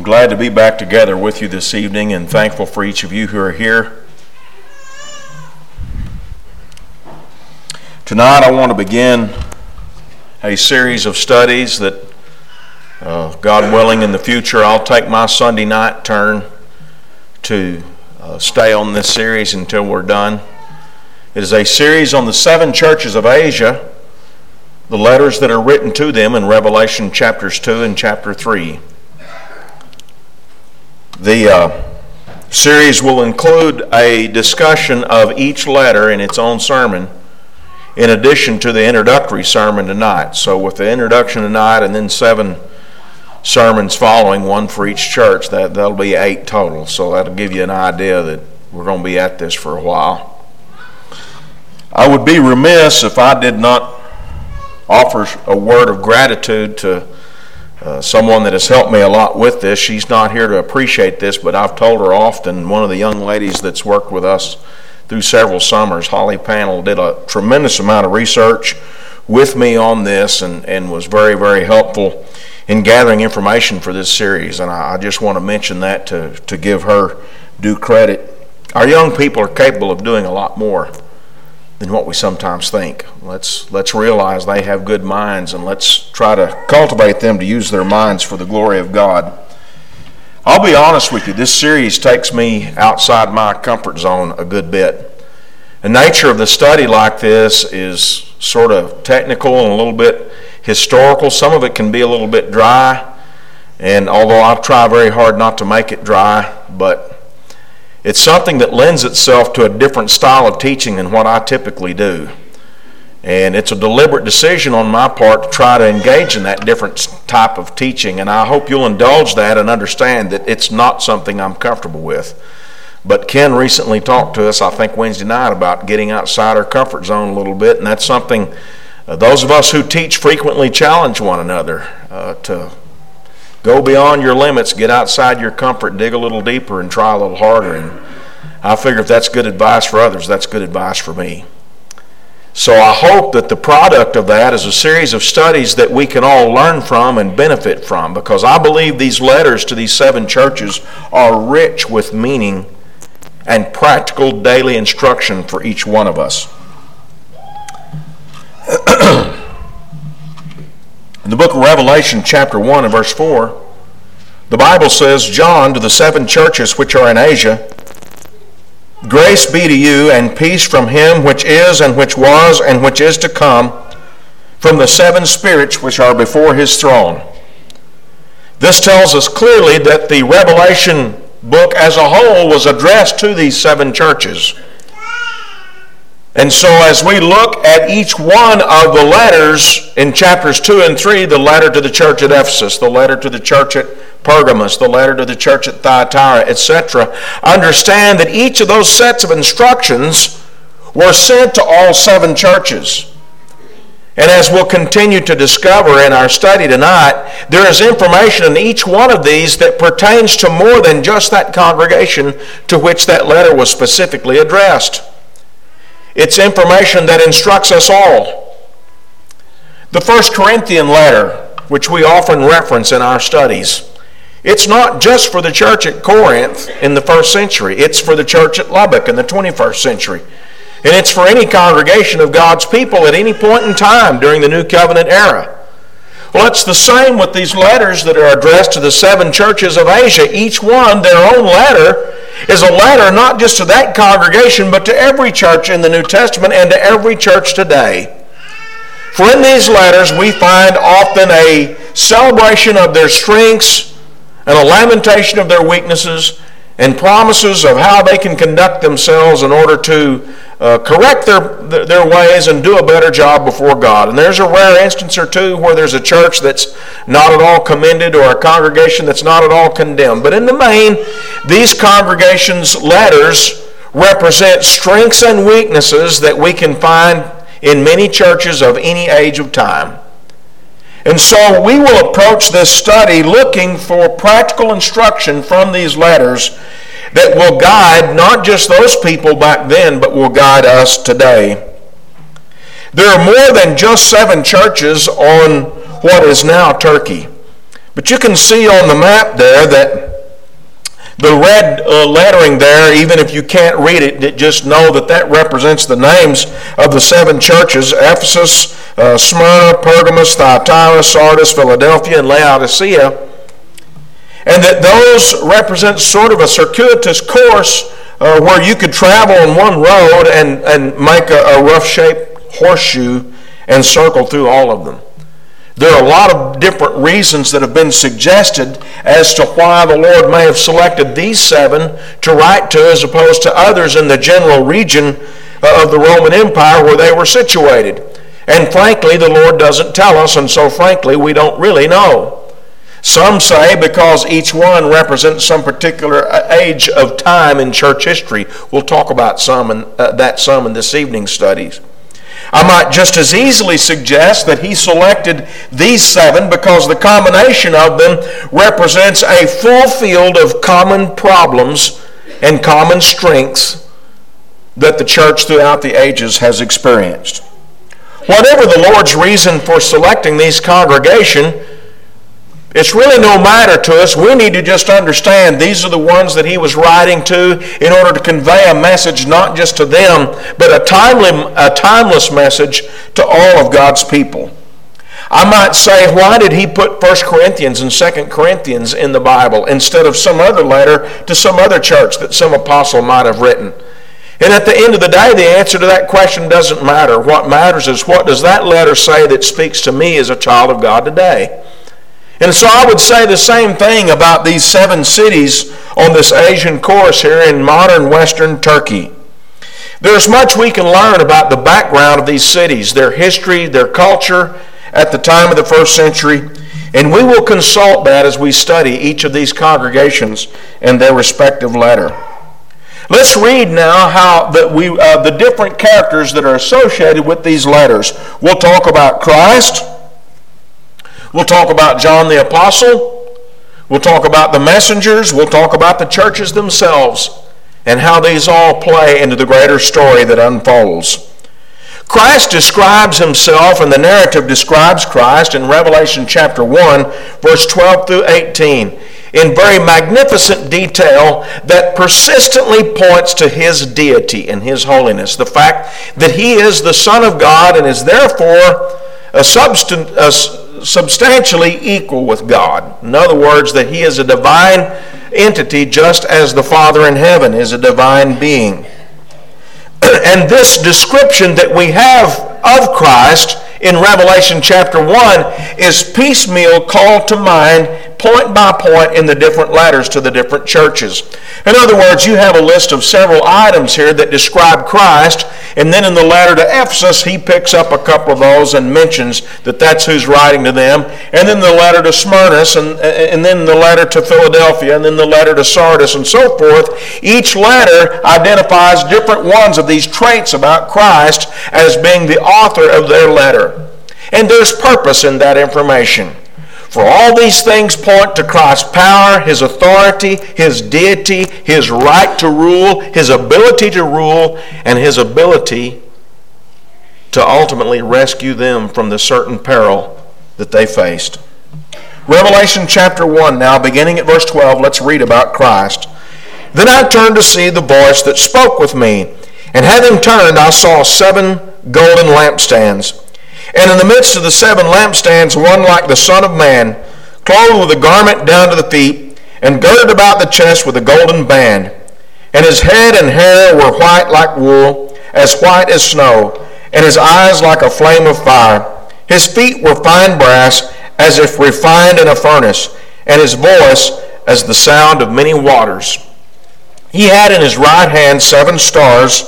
glad to be back together with you this evening and thankful for each of you who are here. Tonight I want to begin a series of studies that, God willing, in the future I'll take my Sunday night turn to stay on this series until we're done. It is a series on the 7 churches of Asia, the letters that are written to them in Revelation chapters 2 and chapter 3. The series will include a discussion of each letter in its own sermon, in addition to the introductory sermon tonight. So with the introduction tonight and then 7 sermons following, one for each church, that'll be 8 total. So that'll give you an idea that we're going to be at this for a while. I would be remiss if I did not offer a word of gratitude to someone that has helped me a lot with this. She's not here to appreciate this, but I've told her often. One of the young ladies that's worked with us through several summers, Holly Panel, did a tremendous amount of research with me on this and was very, very helpful in gathering information for this series. And I just want to mention that to give her due credit. Our young people are capable of doing a lot more than what we sometimes think. Let's realize they have good minds, and let's try to cultivate them to use their minds for the glory of God. I'll be honest with you, this series takes me outside my comfort zone a good bit. The nature of the study like this is sort of technical and a little bit historical. Some of it can be a little bit dry, and although I try very hard not to make it dry, but it's something that lends itself to a different style of teaching than what I typically do. And it's a deliberate decision on my part to try to engage in that different type of teaching. And I hope you'll indulge that and understand that it's not something I'm comfortable with. But Ken recently talked to us, I think Wednesday night, about getting outside our comfort zone a little bit. And that's something those of us who teach frequently challenge one another to go beyond your limits, get outside your comfort, dig a little deeper, and try a little harder. And I figure if that's good advice for others, that's good advice for me. So I hope that the product of that is a series of studies that we can all learn from and benefit from, because I believe these letters to these 7 churches are rich with meaning and practical daily instruction for each one of us. In the book of Revelation, chapter 1 and verse 4, the Bible says, John, to the 7 churches which are in Asia, grace be to you and peace from him which is and which was and which is to come, from the 7 spirits which are before his throne. This tells us clearly that the Revelation book as a whole was addressed to these 7 churches. And so as we look at each one of the letters in chapters 2 and 3, the letter to the church at Ephesus, the letter to the church at Pergamos, the letter to the church at Thyatira, etc., understand that each of those sets of instructions were sent to all 7 churches. And as we'll continue to discover in our study tonight, there is information in each one of these that pertains to more than just that congregation to which that letter was specifically addressed. It's information that instructs us all. The 1 Corinthian letter, which we often reference in our studies, it's not just for the church at Corinth in the 1st century. It's for the church at Lubbock in the 21st century. And it's for any congregation of God's people at any point in time during the New Covenant era. Well, it's the same with these letters that are addressed to the 7 churches of Asia. Each one, their own letter, is a letter not just to that congregation, but to every church in the New Testament and to every church today. For in these letters we find often a celebration of their strengths and a lamentation of their weaknesses and promises of how they can conduct themselves in order to correct their ways and do a better job before God. And there's a rare instance or two where there's a church that's not at all commended or a congregation that's not at all condemned. But in the main, these congregations' letters represent strengths and weaknesses that we can find in many churches of any age of time. And so we will approach this study looking for practical instruction from these letters that will guide not just those people back then, but will guide us today. There are more than just 7 churches on what is now Turkey. But you can see on the map there that the red lettering there, even if you can't read it, just know that that represents the names of the 7 churches: Ephesus, Smyrna, Pergamos, Thyatira, Sardis, Philadelphia, and Laodicea. And that those represent sort of a circuitous course where you could travel on one road and make a rough-shaped horseshoe and circle through all of them. There are a lot of different reasons that have been suggested as to why the Lord may have selected these 7 to write to as opposed to others in the general region of the Roman Empire where they were situated. And frankly, the Lord doesn't tell us, and so frankly, we don't really know. Some say because each one represents some particular age of time in church history. We'll talk about some in this evening's studies. I might just as easily suggest that he selected these 7 because the combination of them represents a full field of common problems and common strengths that the church throughout the ages has experienced. Whatever the Lord's reason for selecting these congregations, it's really no matter to us. We need to just understand these are the ones that he was writing to in order to convey a message not just to them, but a timeless message to all of God's people. I might say, why did he put 1 Corinthians and 2 Corinthians in the Bible instead of some other letter to some other church that some apostle might have written? And at the end of the day, the answer to that question doesn't matter. What matters is, what does that letter say that speaks to me as a child of God today? And so I would say the same thing about these 7 cities on this Asian course here in modern Western Turkey. There's much we can learn about the background of these cities, their history, their culture at the time of the 1st century, and we will consult that as we study each of these congregations and their respective letter. Let's read now how the different characters that are associated with these letters. We'll talk about Christ. We'll talk about John the Apostle. We'll talk about the messengers. We'll talk about the churches themselves and how these all play into the greater story that unfolds. Christ describes himself, and the narrative describes Christ in Revelation chapter 1, verse 12 through 18, in very magnificent detail that persistently points to his deity and his holiness. The fact that he is the Son of God and is therefore substantially equal with God. In other words, that he is a divine entity just as the Father in heaven is a divine being. And this description that we have of Christ in Revelation chapter 1 is piecemeal called to mind point by point in the different letters to the different churches. In other words, you have a list of several items here that describe Christ, and then in the letter to Ephesus, he picks up a couple of those and mentions that that's who's writing to them. And then the letter to Smyrna, and then the letter to Philadelphia, and then the letter to Sardis, and so forth. Each letter identifies different ones of these traits about Christ as being the author of their letter. And there's purpose in that information. For all these things point to Christ's power, his authority, his deity, his right to rule, his ability to rule, and his ability to ultimately rescue them from the certain peril that they faced. Revelation chapter 1 now, beginning at verse 12, let's read about Christ. Then I turned to see the voice that spoke with me, and having turned, I saw 7 golden lampstands. And in the midst of the 7 lampstands, one like the Son of Man, clothed with a garment down to the feet, and girded about the chest with a golden band. And his head and hair were white like wool, as white as snow, and his eyes like a flame of fire. His feet were fine brass, as if refined in a furnace, and his voice as the sound of many waters. He had in his right hand 7 stars.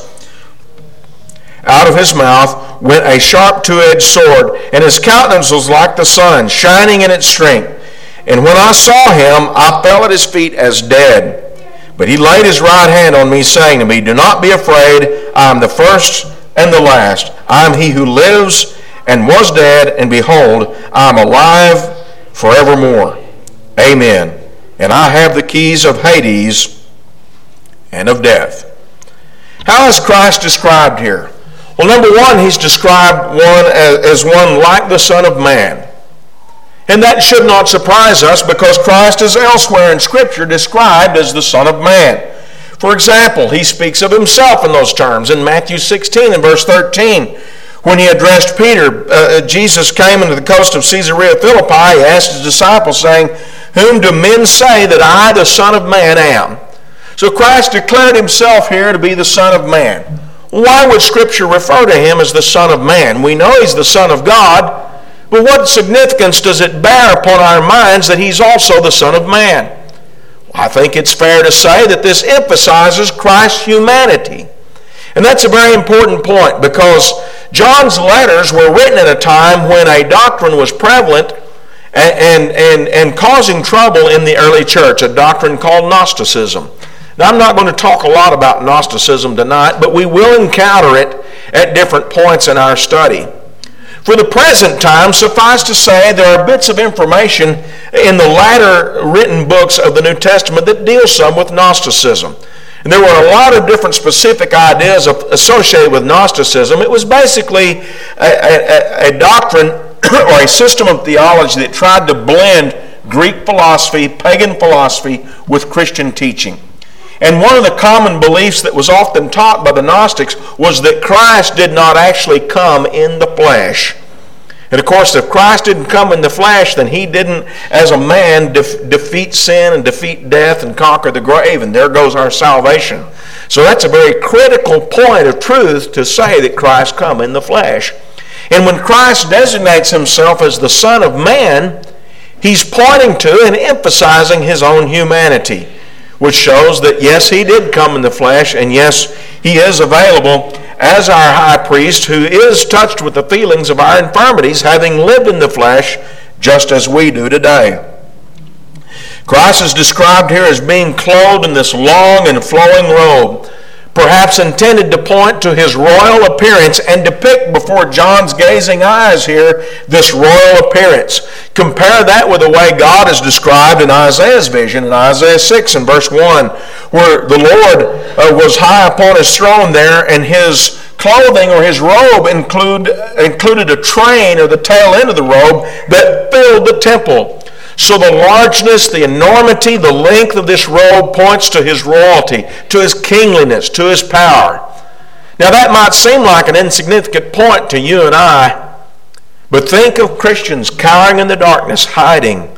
Out of his mouth went a sharp 2-edged sword, and his countenance was like the sun, shining in its strength. And when I saw him, I fell at his feet as dead. But he laid his right hand on me, saying to me, Do not be afraid. I am the first and the last. I am he who lives and was dead, and behold, I am alive forevermore. Amen. And I have the keys of Hades and of death. How is Christ described here? Well, number one, he's described as one like the Son of Man. And that should not surprise us because Christ is elsewhere in Scripture described as the Son of Man. For example, he speaks of himself in those terms in Matthew 16 and verse 13. When he addressed Peter, Jesus came into the coast of Caesarea Philippi. He asked his disciples, saying, "Whom do men say that I, the Son of Man, am?" So Christ declared himself here to be the Son of Man. Why would Scripture refer to him as the Son of Man? We know he's the Son of God, but what significance does it bear upon our minds that he's also the Son of Man? I think it's fair to say that this emphasizes Christ's humanity. And that's a very important point because John's letters were written at a time when a doctrine was prevalent and causing trouble in the early church, a doctrine called Gnosticism. Now, I'm not going to talk a lot about Gnosticism tonight, but we will encounter it at different points in our study. For the present time, suffice to say, there are bits of information in the latter written books of the New Testament that deal some with Gnosticism. And there were a lot of different specific ideas associated with Gnosticism. It was basically a doctrine or a system of theology that tried to blend Greek philosophy, pagan philosophy, with Christian teaching. And one of the common beliefs that was often taught by the Gnostics was that Christ did not actually come in the flesh. And of course, if Christ didn't come in the flesh, then he didn't, as a man, defeat sin and defeat death and conquer the grave, and there goes our salvation. So that's a very critical point of truth to say that Christ come in the flesh. And when Christ designates himself as the Son of Man, he's pointing to and emphasizing his own humanity, which shows that yes, he did come in the flesh, and yes, he is available as our high priest who is touched with the feelings of our infirmities, having lived in the flesh just as we do today. Christ is described here as being clothed in this long and flowing robe, perhaps intended to point to his royal appearance and depict before John's gazing eyes here this royal appearance. Compare that with the way God is described in Isaiah's vision in Isaiah 6 and verse 1, where the Lord was high upon his throne there, and his clothing or his robe included a train or the tail end of the robe that filled the temple. So the largeness, the enormity, the length of this robe points to his royalty, to his kingliness, to his power. Now that might seem like an insignificant point to you and I, but think of Christians cowering in the darkness, hiding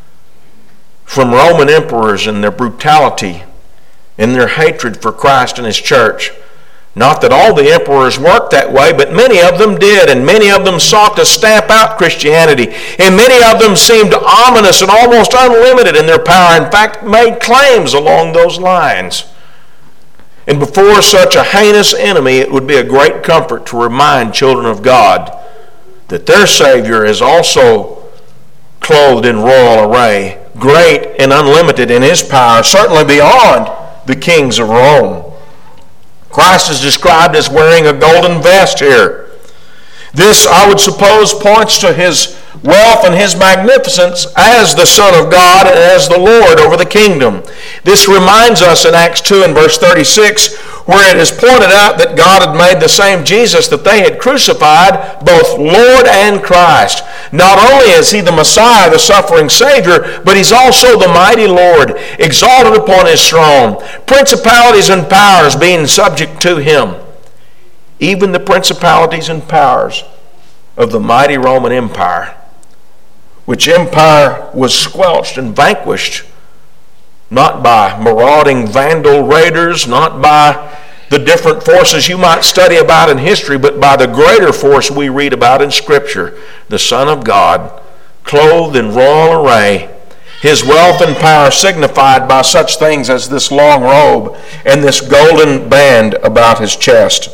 from Roman emperors and their brutality and their hatred for Christ and his church. Not that all the emperors worked that way, but many of them did, and many of them sought to stamp out Christianity, and many of them seemed ominous and almost unlimited in their power, in fact, made claims along those lines. And before such a heinous enemy, it would be a great comfort to remind children of God that their Savior is also clothed in royal array, great and unlimited in his power, certainly beyond the kings of Rome. Christ is described as wearing a golden vest here. This, I would suppose, points to his wealth and his magnificence as the Son of God and as the Lord over the kingdom. This reminds us in Acts 2 and verse 36, where it is pointed out that God had made the same Jesus that they had crucified, both Lord and Christ. Not only is he the Messiah, the suffering Savior, but he's also the mighty Lord, exalted upon his throne, principalities and powers being subject to him. Even the principalities and powers of the mighty Roman Empire, which empire was squelched and vanquished, not by marauding vandal raiders, not by the different forces you might study about in history, but by the greater force we read about in Scripture, the Son of God, clothed in royal array, his wealth and power signified by such things as this long robe and this golden band about his chest.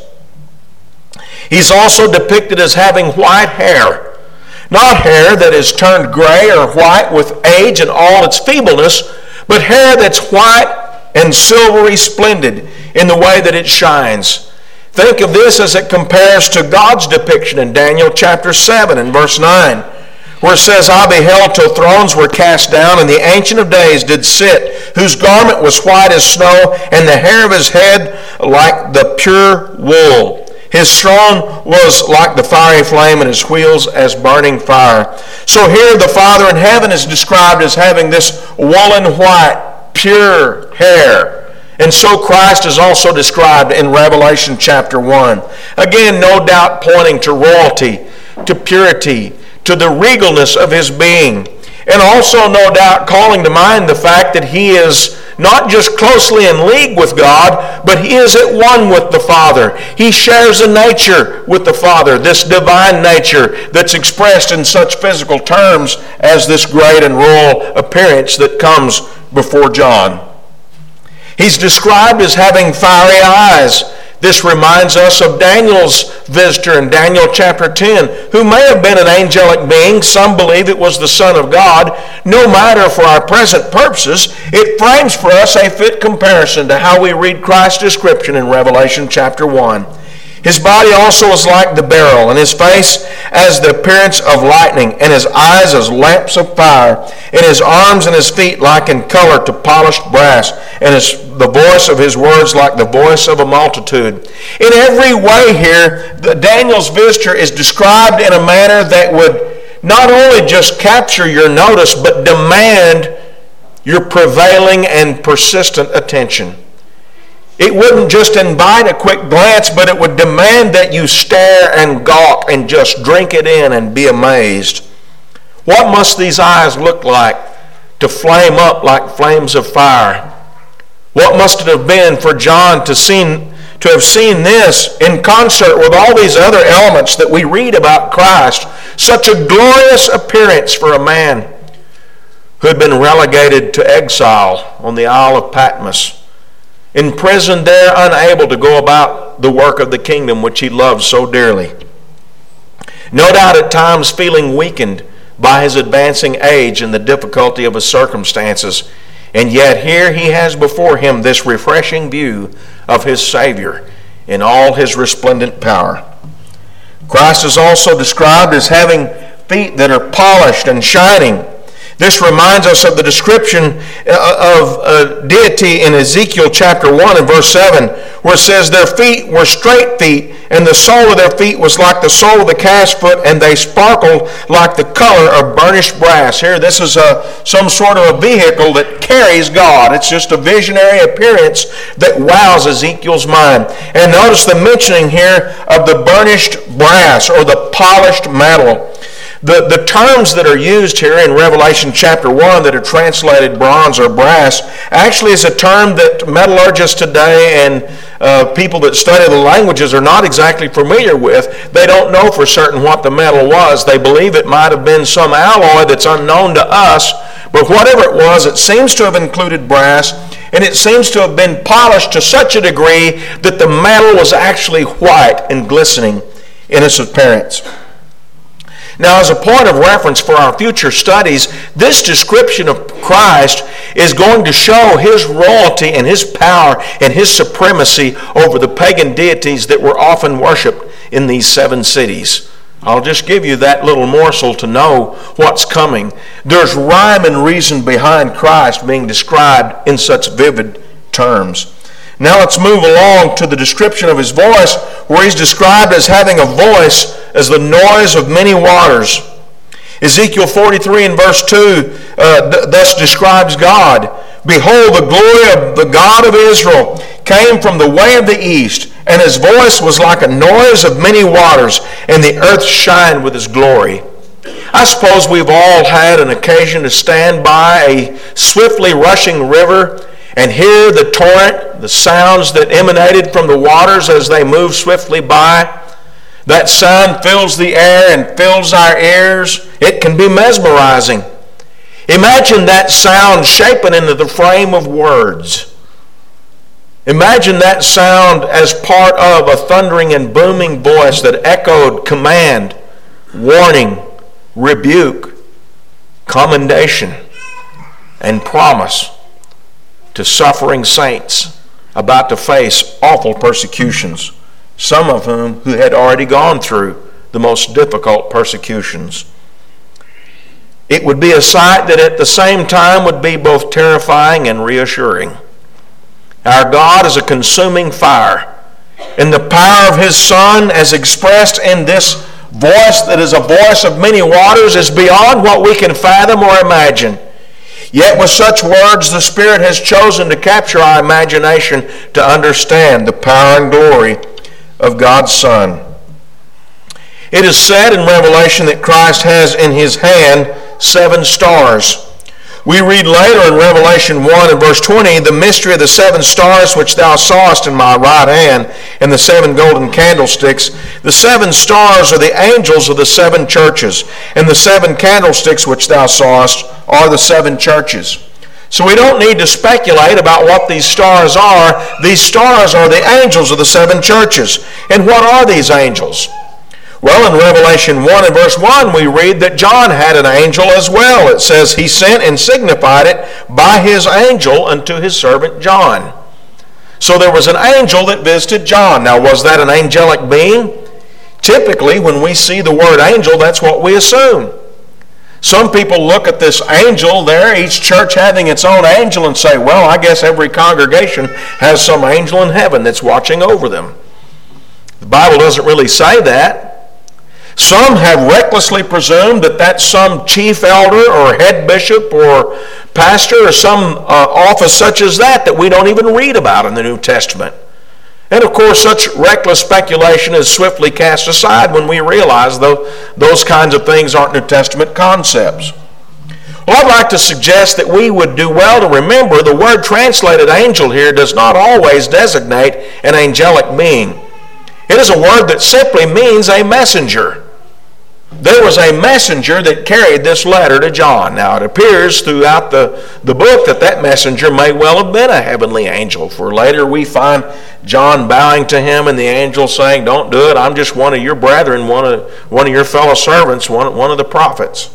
He's also depicted as having white hair. Not hair that is turned gray or white with age and all its feebleness, but hair that's white and silvery splendid in the way that it shines. Think of this as it compares to God's depiction in Daniel chapter 7 and verse 9, where it says, "I beheld till thrones were cast down, and the Ancient of Days did sit, whose garment was white as snow, and the hair of his head like the pure wool. His throne was like the fiery flame, and his wheels as burning fire. So here the Father in heaven is described as having this woolen white, pure hair. And so Christ is also described in Revelation chapter 1. Again, no doubt pointing to royalty, to purity, to the regalness of his being. And also, no doubt, calling to mind the fact that he is not just closely in league with God, but he is at one with the Father. He shares a nature with the Father, this divine nature that's expressed in such physical terms as this great and royal appearance that comes before John. He's described as having fiery eyes. This reminds us of Daniel's visitor in Daniel chapter 10, who may have been an angelic being. Some believe it was the Son of God. No matter, for our present purposes, it frames for us a fit comparison to how we read Christ's description in Revelation chapter 1. His body also is like the beryl, and his face as the appearance of lightning, and his eyes as lamps of fire, and his arms and his feet like in color to polished brass, and the voice of his words like the voice of a multitude. In every way here, Daniel's visitor is described in a manner that would not only just capture your notice, but demand your prevailing and persistent attention. It wouldn't just invite a quick glance, but it would demand that you stare and gawk and just drink it in and be amazed. What must these eyes look like to flame up like flames of fire? What must it have been for John to have seen this in concert with all these other elements that we read about Christ? Such a glorious appearance for a man who had been relegated to exile on the Isle of Patmos. Imprisoned there, unable to go about the work of the kingdom which he loved so dearly. No doubt at times feeling weakened by his advancing age and the difficulty of his circumstances. And yet here he has before him this refreshing view of his Savior in all his resplendent power. Christ is also described as having feet that are polished and shining. This reminds us of the description of deity in Ezekiel chapter 1 and verse 7, where it says, their feet were straight feet, and the sole of their feet was like the sole of the calf's foot, and they sparkled like the color of burnished brass. Here, this is some sort of a vehicle that carries God. It's just a visionary appearance that wows Ezekiel's mind. And notice the mentioning here of the burnished brass or the polished metal. The terms that are used here in Revelation chapter 1 that are translated bronze or brass actually is a term that metallurgists today and people that study the languages are not exactly familiar with. They don't know for certain what the metal was. They believe it might have been some alloy that's unknown to us, but whatever it was, it seems to have included brass, and it seems to have been polished to such a degree that the metal was actually white and glistening in its appearance. Now, as a point of reference for our future studies, this description of Christ is going to show his royalty and his power and his supremacy over the pagan deities that were often worshipped in these 7 cities. I'll just give you that little morsel to know what's coming. There's rhyme and reason behind Christ being described in such vivid terms. Now let's move along to the description of his voice, where he's described as having a voice as the noise of many waters. Ezekiel 43 and verse 2 thus describes God. Behold, the glory of the God of Israel came from the way of the east, and his voice was like a noise of many waters, and the earth shined with his glory. I suppose we've all had an occasion to stand by a swiftly rushing river and hear the torrent, the sounds that emanated from the waters as they moved swiftly by. That sound fills the air and fills our ears. It can be mesmerizing. Imagine that sound shapen into the frame of words. Imagine that sound as part of a thundering and booming voice that echoed command, warning, rebuke, commendation, and promise to suffering saints about to face awful persecutions, some of whom who had already gone through the most difficult persecutions. It would be a sight that at the same time would be both terrifying and reassuring. Our God is a consuming fire, in the power of his Son as expressed in this voice that is a voice of many waters is beyond what we can fathom or imagine. Yet with such words, the Spirit has chosen to capture our imagination to understand the power and glory of God's Son. It is said in Revelation that Christ has in his hand 7 stars. We read later in Revelation 1 and verse 20, the mystery of the 7 stars which thou sawest in my right hand, and the 7 golden candlesticks. The 7 stars are the angels of the 7 churches, and the 7 candlesticks which thou sawest are the 7 churches. So we don't need to speculate about what these stars are. These stars are the angels of the 7 churches. And what are these angels? Well, in Revelation 1 and verse 1, we read that John had an angel as well. It says, he sent and signified it by his angel unto his servant John. So there was an angel that visited John. Now, was that an angelic being? Typically, when we see the word angel, that's what we assume. Some people look at this angel there, each church having its own angel, and say, well, I guess every congregation has some angel in heaven that's watching over them. The Bible doesn't really say that. Some have recklessly presumed that that's some chief elder or head bishop or pastor or some office such as that we don't even read about in the New Testament. And of course, such reckless speculation is swiftly cast aside when we realize those kinds of things aren't New Testament concepts. Well, I'd like to suggest that we would do well to remember the word translated angel here does not always designate an angelic being. It is a word that simply means a messenger. There was a messenger that carried this letter to John. Now, it appears throughout the book that messenger may well have been a heavenly angel, for later we find John bowing to him and the angel saying, don't do it, I'm just one of your brethren, one of your fellow servants, one of the prophets.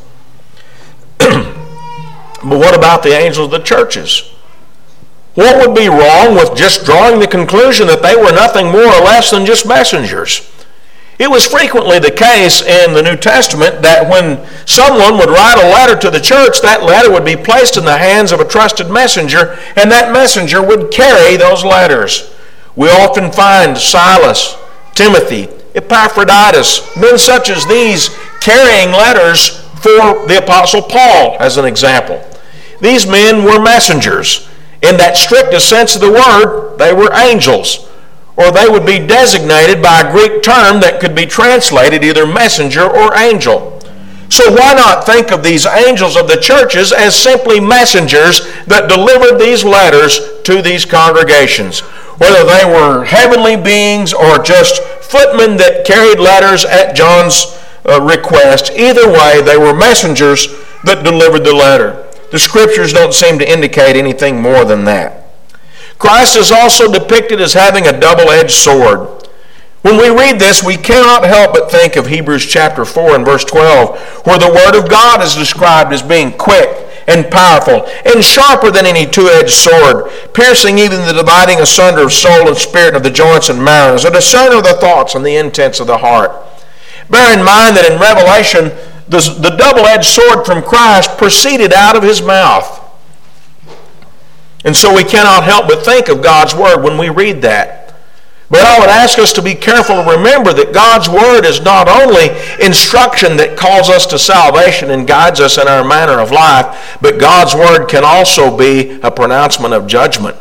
But what about the angels of the churches? What would be wrong with just drawing the conclusion that they were nothing more or less than just messengers? It was frequently the case in the New Testament that when someone would write a letter to the church, that letter would be placed in the hands of a trusted messenger, and that messenger would carry those letters. We often find Silas, Timothy, Epaphroditus, men such as these carrying letters for the Apostle Paul, as an example. These men were messengers. In that strictest sense of the word, they were angels, or they would be designated by a Greek term that could be translated either messenger or angel. So why not think of these angels of the churches as simply messengers that delivered these letters to these congregations? Whether they were heavenly beings or just footmen that carried letters at John's request, either way, they were messengers that delivered the letter. The Scriptures don't seem to indicate anything more than that. Christ is also depicted as having a double-edged sword. When we read this, we cannot help but think of Hebrews chapter 4 and verse 12, where the Word of God is described as being quick and powerful and sharper than any two-edged sword, piercing even the dividing asunder of soul and spirit and of the joints and marrows, a discerner of the thoughts and the intents of the heart. Bear in mind that in Revelation, the double-edged sword from Christ proceeded out of his mouth. And so we cannot help but think of God's Word when we read that. But I would ask us to be careful to remember that God's Word is not only instruction that calls us to salvation and guides us in our manner of life, but God's Word can also be a pronouncement of judgment,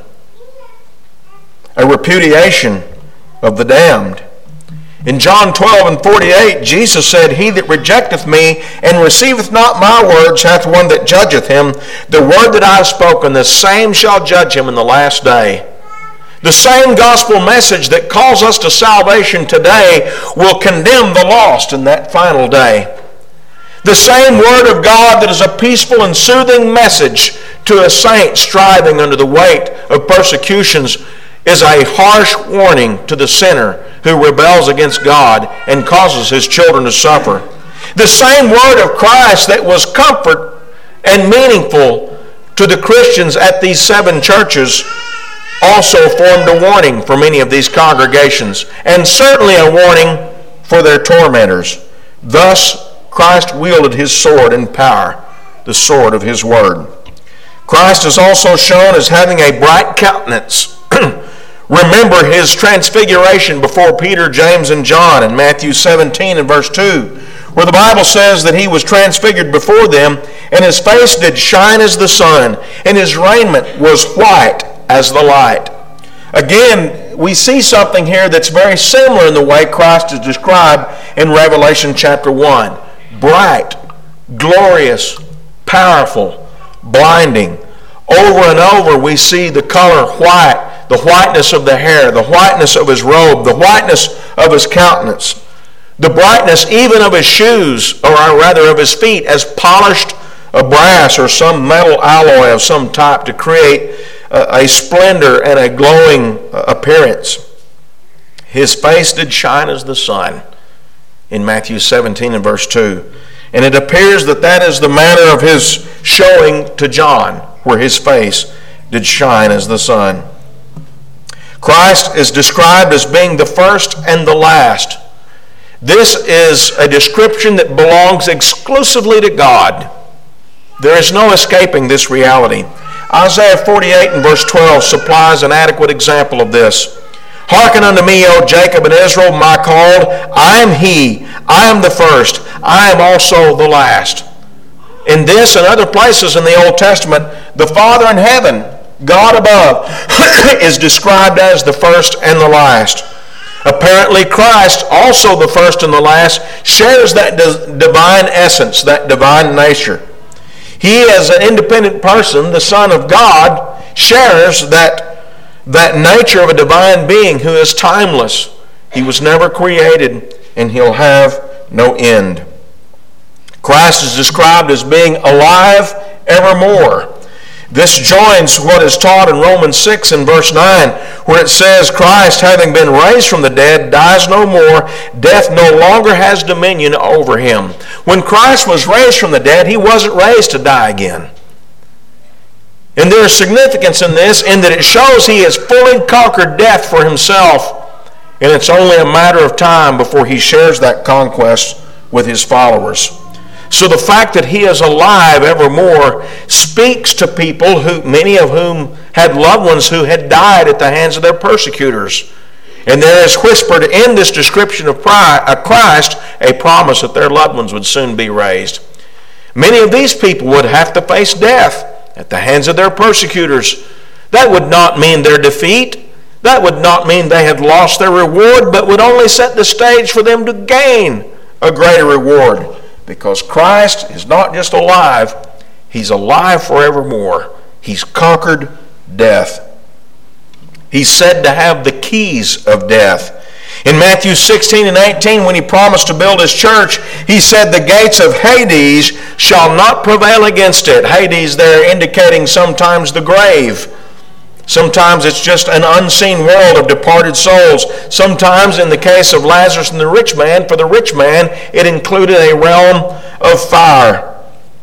a repudiation of the damned. In John 12 and 48, Jesus said, He that rejecteth me and receiveth not my words hath one that judgeth him. The word that I have spoken, the same shall judge him in the last day. The same gospel message that calls us to salvation today will condemn the lost in that final day. The same word of God that is a peaceful and soothing message to a saint striving under the weight of persecutions is a harsh warning to the sinner who rebels against God and causes his children to suffer. The same word of Christ that was comfort and meaningful to the Christians at these 7 churches also formed a warning for many of these congregations, and certainly a warning for their tormentors. Thus, Christ wielded his sword in power, the sword of his word. Christ is also shown as having a bright countenance. Remember his transfiguration before Peter, James, and John in Matthew 17 and verse 2, where the Bible says that he was transfigured before them, and his face did shine as the sun, and his raiment was white as the light. Again, we see something here that's very similar in the way Christ is described in Revelation chapter 1. Bright, glorious, powerful, blinding. Over and over we see the color white, the whiteness of the hair, the whiteness of his robe, the whiteness of his countenance, the brightness even of his shoes, or rather of his feet, as polished brass or some metal alloy of some type to create a splendor and a glowing appearance. His face did shine as the sun in Matthew 17 and verse 2. And it appears that that is the manner of his showing to John, where his face did shine as the sun. Christ is described as being the first and the last. This is a description that belongs exclusively to God. There is no escaping this reality. Isaiah 48 and verse 12 supplies an adequate example of this. Hearken unto me, O Jacob and Israel, my called. I am he. I am the first. I am also the last. In this and other places in the Old Testament, the Father in heaven, God above, is described as the first and the last. Apparently, Christ, also the first and the last, shares that divine essence, that divine nature. He, as an independent person, the Son of God, shares that nature of a divine being who is timeless. He was never created, and he'll have no end. Christ is described as being alive evermore. This joins what is taught in Romans 6 and verse 9, where it says, Christ, having been raised from the dead, dies no more. Death no longer has dominion over him. When Christ was raised from the dead, he wasn't raised to die again. And there is significance in this in that it shows he has fully conquered death for himself, and it's only a matter of time before he shares that conquest with his followers. So the fact that he is alive evermore speaks to people many of whom had loved ones who had died at the hands of their persecutors. And there is whispered in this description of Christ a promise that their loved ones would soon be raised. Many of these people would have to face death at the hands of their persecutors. That would not mean their defeat. That would not mean they had lost their reward, but would only set the stage for them to gain a greater reward. Because Christ is not just alive, he's alive forevermore. He's conquered death. He's said to have the keys of death. In Matthew 16 and 18, when he promised to build his church, he said, the gates of Hades shall not prevail against it. Hades there indicating sometimes the grave. Sometimes it's just an unseen world of departed souls. Sometimes, in the case of Lazarus and the rich man, for the rich man, it included a realm of fire.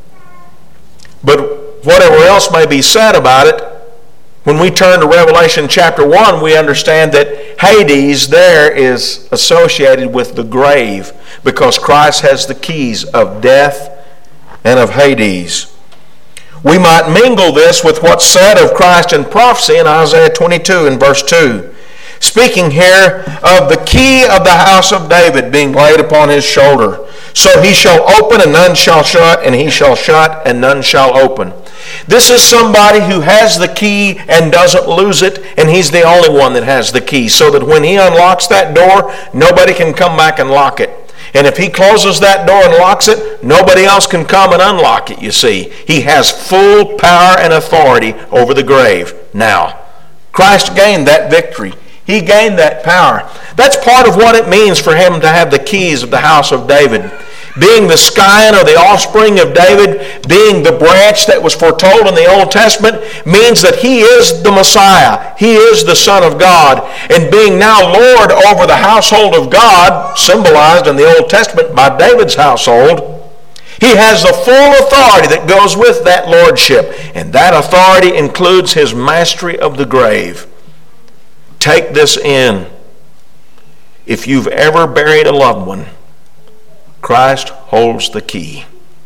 But whatever else may be said about it, when we turn to Revelation chapter 1, we understand that Hades there is associated with the grave, because Christ has the keys of death and of Hades. We might mingle this with what's said of Christ in prophecy in Isaiah 22 and verse 2. Speaking here of the key of the house of David being laid upon his shoulder. So he shall open and none shall shut, and he shall shut and none shall open. This is somebody who has the key and doesn't lose it, and he's the only one that has the key, so that when he unlocks that door, nobody can come back and lock it. And if he closes that door and locks it, nobody else can come and unlock it, you see. He has full power and authority over the grave. Now, Christ gained that victory. He gained that power. That's part of what it means for him to have the keys of the house of David. Being the scion or the offspring of David, being the branch that was foretold in the Old Testament, means that he is the Messiah. He is the Son of God. And being now Lord over the household of God, symbolized in the Old Testament by David's household, he has the full authority that goes with that lordship. And that authority includes his mastery of the grave. Take this in. If you've ever buried a loved one, Christ holds the key.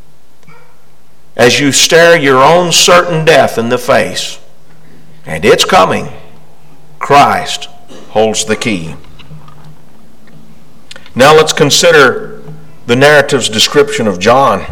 As you stare your own certain death in the face, and it's coming, Christ holds the key. Now let's consider the narrative's description of John.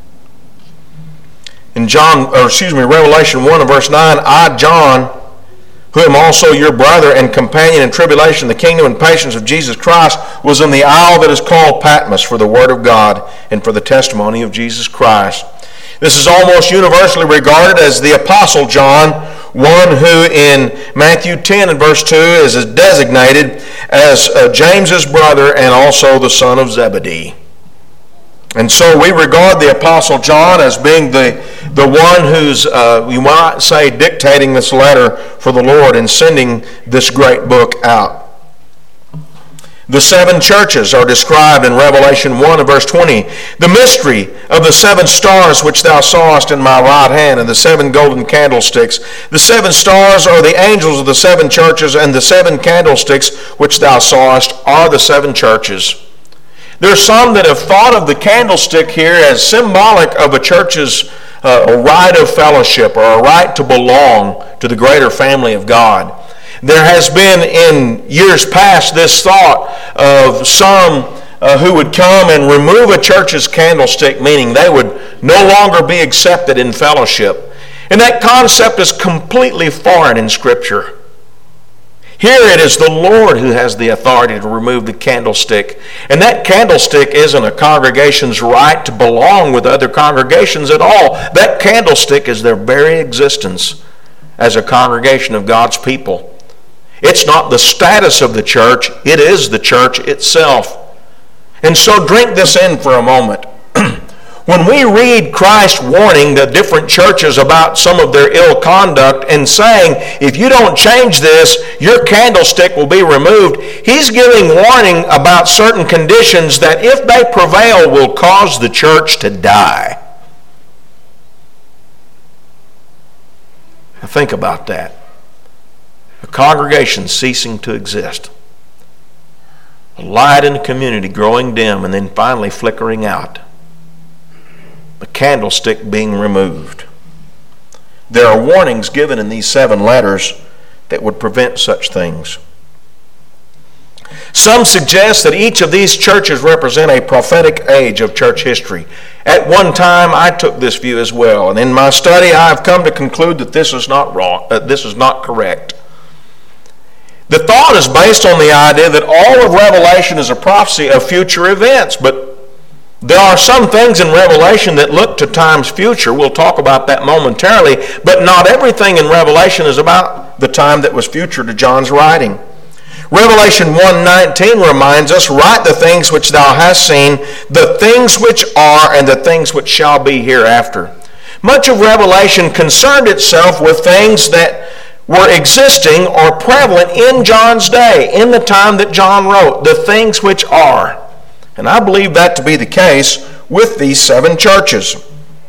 In Revelation 1 and verse 9, I, John, who am also your brother and companion in tribulation, the kingdom and patience of Jesus Christ, was in the isle that is called Patmos for the word of God and for the testimony of Jesus Christ. This is almost universally regarded as the Apostle John, one who in Matthew 10 and verse 2 is designated as James's brother and also the son of Zebedee. And so we regard the Apostle John as being the one who's, you might say, dictating this letter for the Lord and sending this great book out. The seven churches are described in Revelation 1 and verse 20. The mystery of the seven stars which thou sawest in my right hand, and the seven golden candlesticks. The seven stars are the angels of the seven churches, and the seven candlesticks which thou sawest are the seven churches. There are some that have thought of the candlestick here as symbolic of a church's right of fellowship or a right to belong to the greater family of God. There has been in years past this thought of some who would come and remove a church's candlestick, meaning they would no longer be accepted in fellowship. And that concept is completely foreign in Scripture. Here it is the Lord who has the authority to remove the candlestick. And that candlestick isn't a congregation's right to belong with other congregations at all. That candlestick is their very existence as a congregation of God's people. It's not the status of the church, it is the church itself. And so drink this in for a moment. When we read Christ warning the different churches about some of their ill conduct and saying, if you don't change this, your candlestick will be removed, he's giving warning about certain conditions that if they prevail will cause the church to die. Now think about that. A congregation ceasing to exist. A light in the community growing dim and then finally flickering out. The candlestick being removed. There are warnings given in these 7 letters that would prevent such things. Some suggest that each of these churches represent a prophetic age of church history. At one time, I took this view as well, and in my study, I have come to conclude that this is not wrong. This is not correct. The thought is based on the idea that all of Revelation is a prophecy of future events, but there are some things in Revelation that look to times future. We'll talk about that momentarily, but not everything in Revelation is about the time that was future to John's writing. Revelation 1:19 reminds us, write the things which thou hast seen, the things which are, and the things which shall be hereafter. Much of Revelation concerned itself with things that were existing or prevalent in John's day, in the time that John wrote, the things which are. And I believe that to be the case with these 7 churches.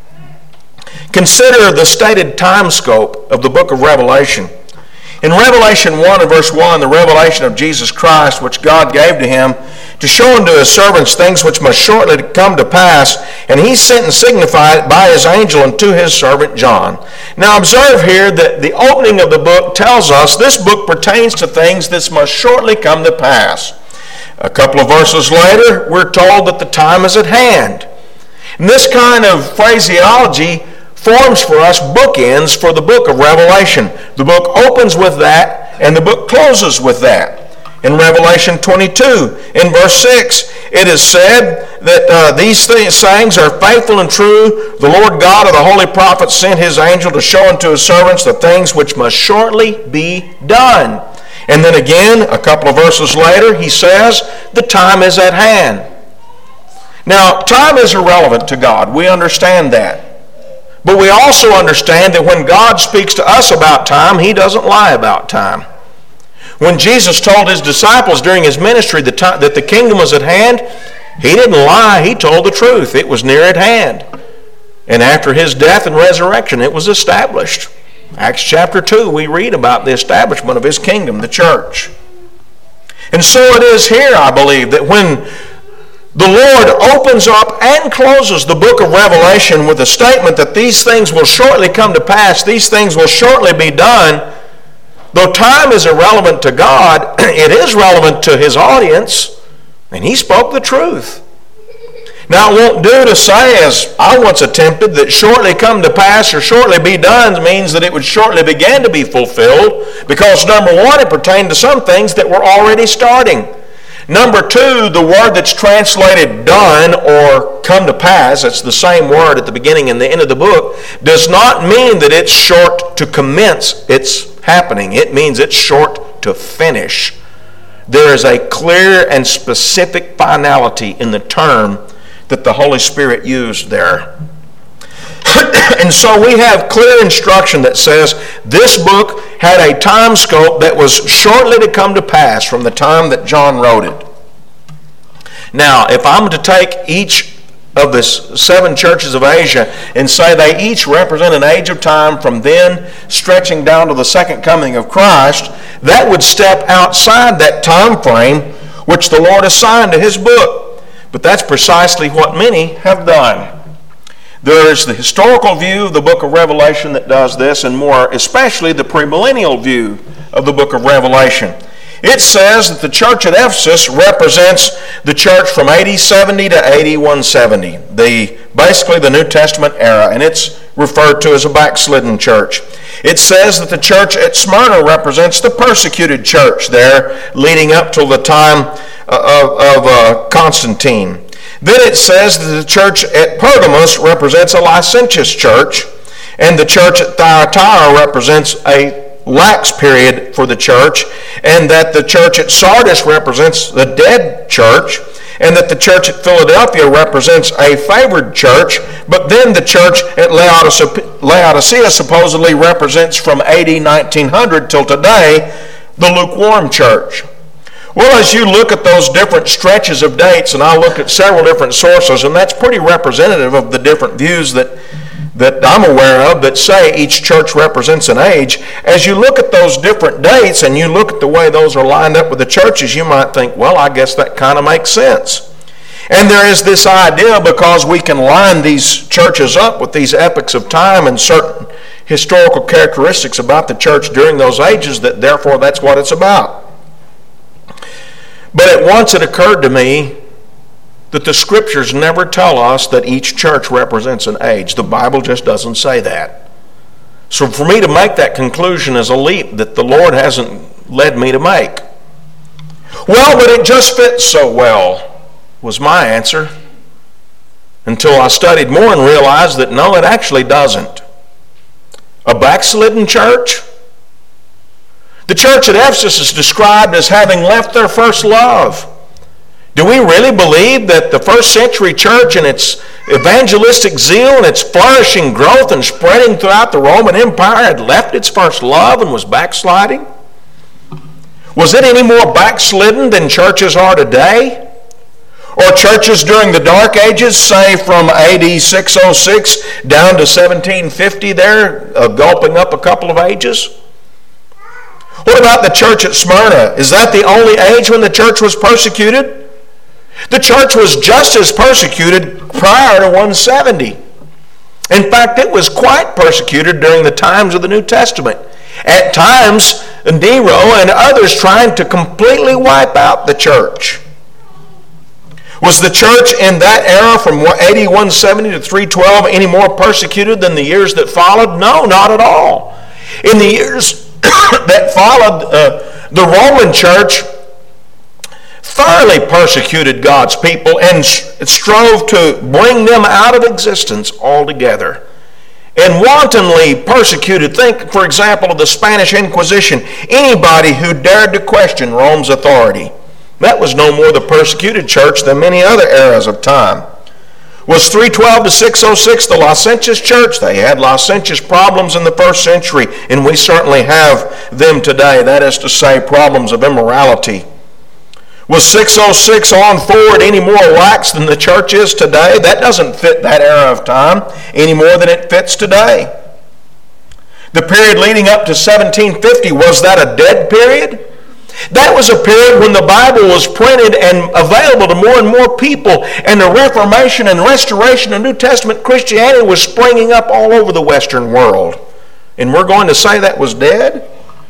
Consider the stated time scope of the book of Revelation. In Revelation 1 and verse 1, the revelation of Jesus Christ, which God gave to him, to show unto his servants things which must shortly come to pass, and he sent and signified it by his angel unto his servant John. Now observe here that the opening of the book tells us this book pertains to things that must shortly come to pass. A couple of verses later, we're told that the time is at hand. And this kind of phraseology forms for us bookends for the book of Revelation. The book opens with that, and the book closes with that. In Revelation 22, in verse 6, it is said that these sayings are faithful and true. The Lord God of the holy prophets sent his angel to show unto his servants the things which must shortly be done. And then again, a couple of verses later, he says, the time is at hand. Now, time is irrelevant to God. We understand that. But we also understand that when God speaks to us about time, he doesn't lie about time. When Jesus told his disciples during his ministry that the kingdom was at hand, he didn't lie. He told the truth. It was near at hand. And after his death and resurrection, it was established. Acts chapter 2, we read about the establishment of his kingdom, the church. And so it is here, I believe, that when the Lord opens up and closes the book of Revelation with a statement that these things will shortly come to pass, these things will shortly be done, though time is irrelevant to God, it is relevant to his audience, and he spoke the truth. Now, it won't do to say, as I once attempted, that shortly come to pass or shortly be done means that it would shortly begin to be fulfilled, because number one, it pertained to some things that were already starting. Number two, the word that's translated done or come to pass, it's the same word at the beginning and the end of the book, does not mean that it's short to commence its happening. It means it's short to finish. There is a clear and specific finality in the term that the Holy Spirit used there. And so we have clear instruction that says this book had a time scope that was shortly to come to pass from the time that John wrote it. Now, if I'm to take each of the 7 churches of Asia and say they each represent an age of time from then stretching down to the second coming of Christ, that would step outside that time frame which the Lord assigned to his book. But that's precisely what many have done. There is the historical view of the book of Revelation that does this, and more especially the premillennial view of the book of Revelation. It says that the church at Ephesus represents the church from AD 70 to AD 170, basically the New Testament era, and it's referred to as a backslidden church. It says that the church at Smyrna represents the persecuted church there leading up till the time of Constantine. Then it says that the church at Pergamos represents a licentious church, and the church at Thyatira represents a lax period for the church, and that the church at Sardis represents the dead church, and that the church at Philadelphia represents a favored church, but then the church at Laodicea supposedly represents from AD 1900 till today the lukewarm church. Well, as you look at those different stretches of dates, and I look at several different sources, and that's pretty representative of the different views that I'm aware of that say each church represents an age. As you look at those different dates and you look at the way those are lined up with the churches, you might think, well, I guess that kind of makes sense. And there is this idea, because we can line these churches up with these epochs of time and certain historical characteristics about the church during those ages, that therefore that's what it's about. But at once it occurred to me that the Scriptures never tell us that each church represents an age. The Bible just doesn't say that. So for me to make that conclusion is a leap that the Lord hasn't led me to make. Well, but it just fits so well, was my answer, until I studied more and realized that no, it actually doesn't. A backslidden church? The church at Ephesus is described as having left their first love. Do we really believe that the first century church and its evangelistic zeal and its flourishing growth and spreading throughout the Roman Empire had left its first love and was backsliding? Was it any more backslidden than churches are today? Or churches during the Dark Ages, say from AD 606 down to 1750 there, gulping up a couple of ages? What about the church at Smyrna? Is that the only age when the church was persecuted? The church was just as persecuted prior to 170. In fact, it was quite persecuted during the times of the New Testament. At times, Nero and others trying to completely wipe out the church. Was the church in that era from AD 170 to 312 any more persecuted than the years that followed? No, not at all. In the years that followed, the Roman church thoroughly persecuted God's people and strove to bring them out of existence altogether, and wantonly persecuted. Think, for example, of the Spanish Inquisition. Anybody who dared to question Rome's authority. That was no more the persecuted church than many other eras of time. Was 312 to 606 the licentious church? They had licentious problems in the first century, and we certainly have them today. That is to say, problems of immorality. Was 606 on forward any more lax than the church is today? That doesn't fit that era of time any more than it fits today. The period leading up to 1750, was that a dead period? That was a period when the Bible was printed and available to more and more people, and the Reformation and restoration of New Testament Christianity was springing up all over the Western world. And we're going to say that was dead?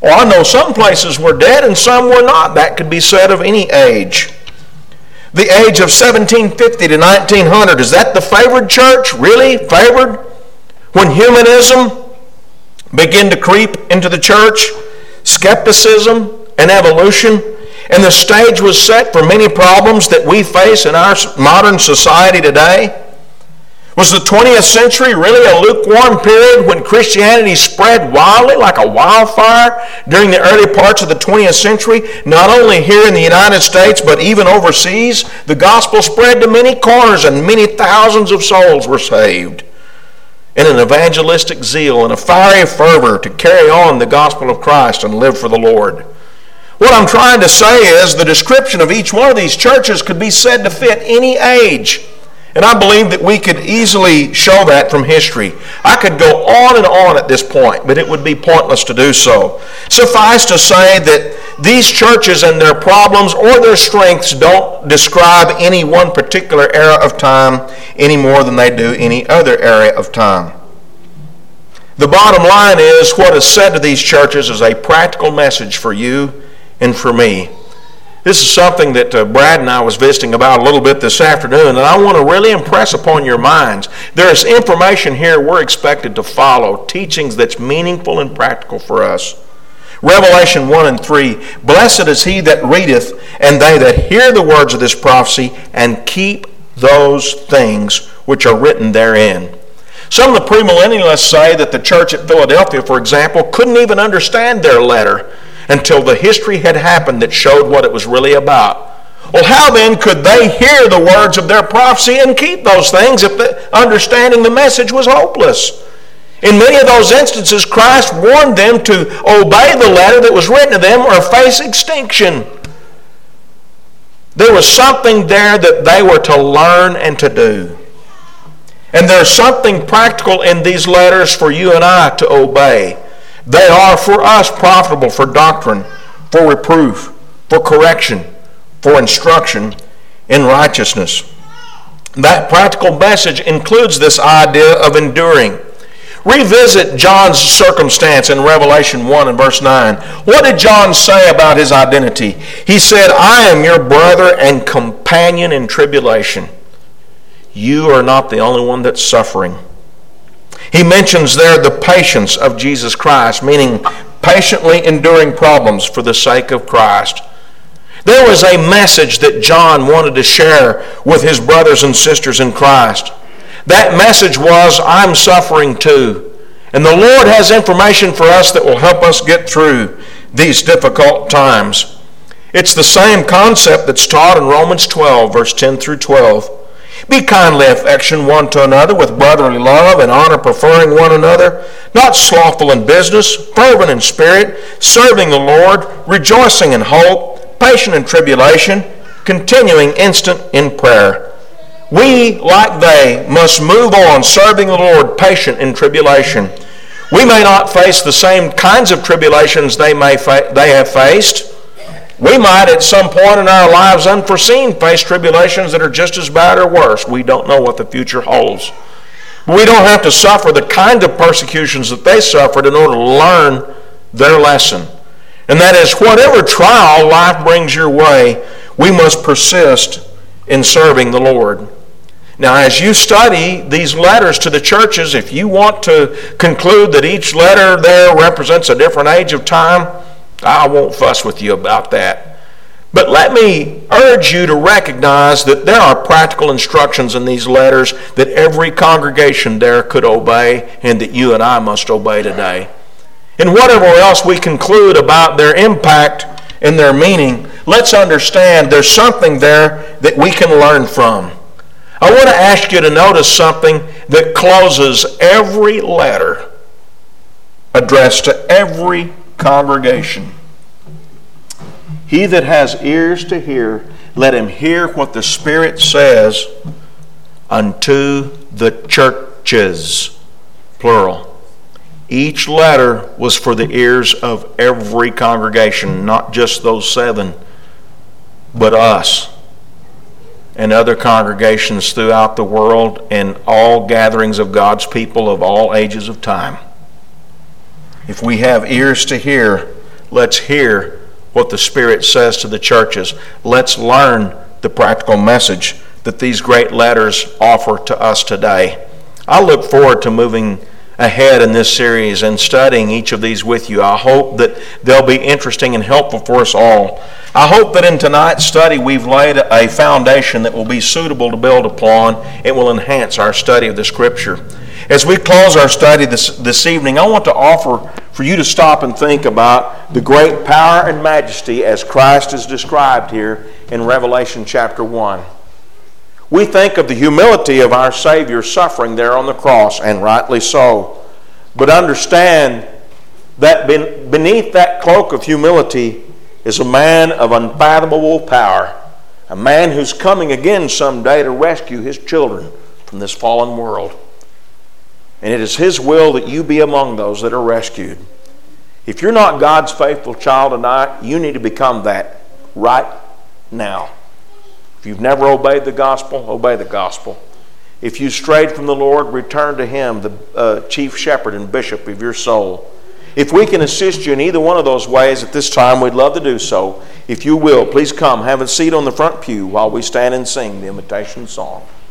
Well, I know some places were dead and some were not. That could be said of any age. The age of 1750 to 1900, is that the favored church? Really? Favored? When humanism began to creep into the church, skepticism and evolution, and the stage was set for many problems that we face in our modern society today? Was the 20th century really a lukewarm period when Christianity spread wildly like a wildfire during the early parts of the 20th century? Not only here in the United States, but even overseas, the gospel spread to many corners and many thousands of souls were saved. In an evangelistic zeal and a fiery fervor to carry on the gospel of Christ and live for the Lord. What I'm trying to say is the description of each one of these churches could be said to fit any age. And I believe that we could easily show that from history. I could go on and on at this point, but it would be pointless to do so. Suffice to say that these churches and their problems or their strengths don't describe any one particular era of time any more than they do any other area of time. The bottom line is what is said to these churches is a practical message for you and for me. This is something that Brad and I was visiting about a little bit this afternoon, and I want to really impress upon your minds. There is information here we're expected to follow, teachings that's meaningful and practical for us. Revelation 1 and 3, Blessed is he that readeth, and they that hear the words of this prophecy, and keep those things which are written therein. Some of the premillennialists say that the church at Philadelphia, for example, couldn't even understand their letter until the history had happened that showed what it was really about. Well, how then could they hear the words of their prophecy and keep those things if understanding the message was hopeless? In many of those instances, Christ warned them to obey the letter that was written to them or face extinction. There was something there that they were to learn and to do. And there's something practical in these letters for you and I to obey. They are for us profitable for doctrine, for reproof, for correction, for instruction in righteousness. That practical message includes this idea of enduring. Revisit John's circumstance in Revelation 1 and verse 9. What did John say about his identity? He said, I am your brother and companion in tribulation. You are not the only one that's suffering. He mentions there the patience of Jesus Christ, meaning patiently enduring problems for the sake of Christ. There was a message that John wanted to share with his brothers and sisters in Christ. That message was, I'm suffering too. And the Lord has information for us that will help us get through these difficult times. It's the same concept that's taught in Romans 12, verse 10 through 12. Be kindly affectioned one to another with brotherly love and honor, preferring one another, not slothful in business, fervent in spirit, serving the Lord, rejoicing in hope, patient in tribulation, continuing instant in prayer. We, like they, must move on serving the Lord, patient in tribulation. We may not face the same kinds of tribulations they have faced. We might at some point in our lives, unforeseen, face tribulations that are just as bad or worse. We don't know what the future holds. But we don't have to suffer the kind of persecutions that they suffered in order to learn their lesson. And that is, whatever trial life brings your way, we must persist in serving the Lord. Now, as you study these letters to the churches, if you want to conclude that each letter there represents a different age of time, I won't fuss with you about that. But let me urge you to recognize that there are practical instructions in these letters that every congregation there could obey and that you and I must obey today. And whatever else we conclude about their impact and their meaning, let's understand there's something there that we can learn from. I want to ask you to notice something that closes every letter addressed to every congregation. He that has ears to hear, let him hear what the Spirit says unto the churches, plural. Each letter was for the ears of every congregation, not just those 7, but us and other congregations throughout the world and all gatherings of God's people of all ages of time. If we have ears to hear, Let's hear what the Spirit says to the churches. Let's learn the practical message that these great letters offer to us today. I look forward to moving ahead in this series and studying each of these with you. I hope that they'll be interesting and helpful for us all. I hope that in tonight's study we've laid a foundation that will be suitable to build upon. It will enhance our study of the Scripture. As we close our study this evening, I want to offer for you to stop and think about the great power and majesty as Christ is described here in Revelation chapter 1. We think of the humility of our Savior suffering there on the cross, and rightly so. But understand that beneath that cloak of humility is a man of unfathomable power, a man who's coming again someday to rescue his children from this fallen world. And it is his will that you be among those that are rescued. If you're not God's faithful child tonight, you need to become that right now. If you've never obeyed the gospel, obey the gospel. If you strayed from the Lord, return to Him, the chief shepherd and bishop of your soul. If we can assist you in either one of those ways at this time, we'd love to do so. If you will, please come, have a seat on the front pew while we stand and sing the invitation song.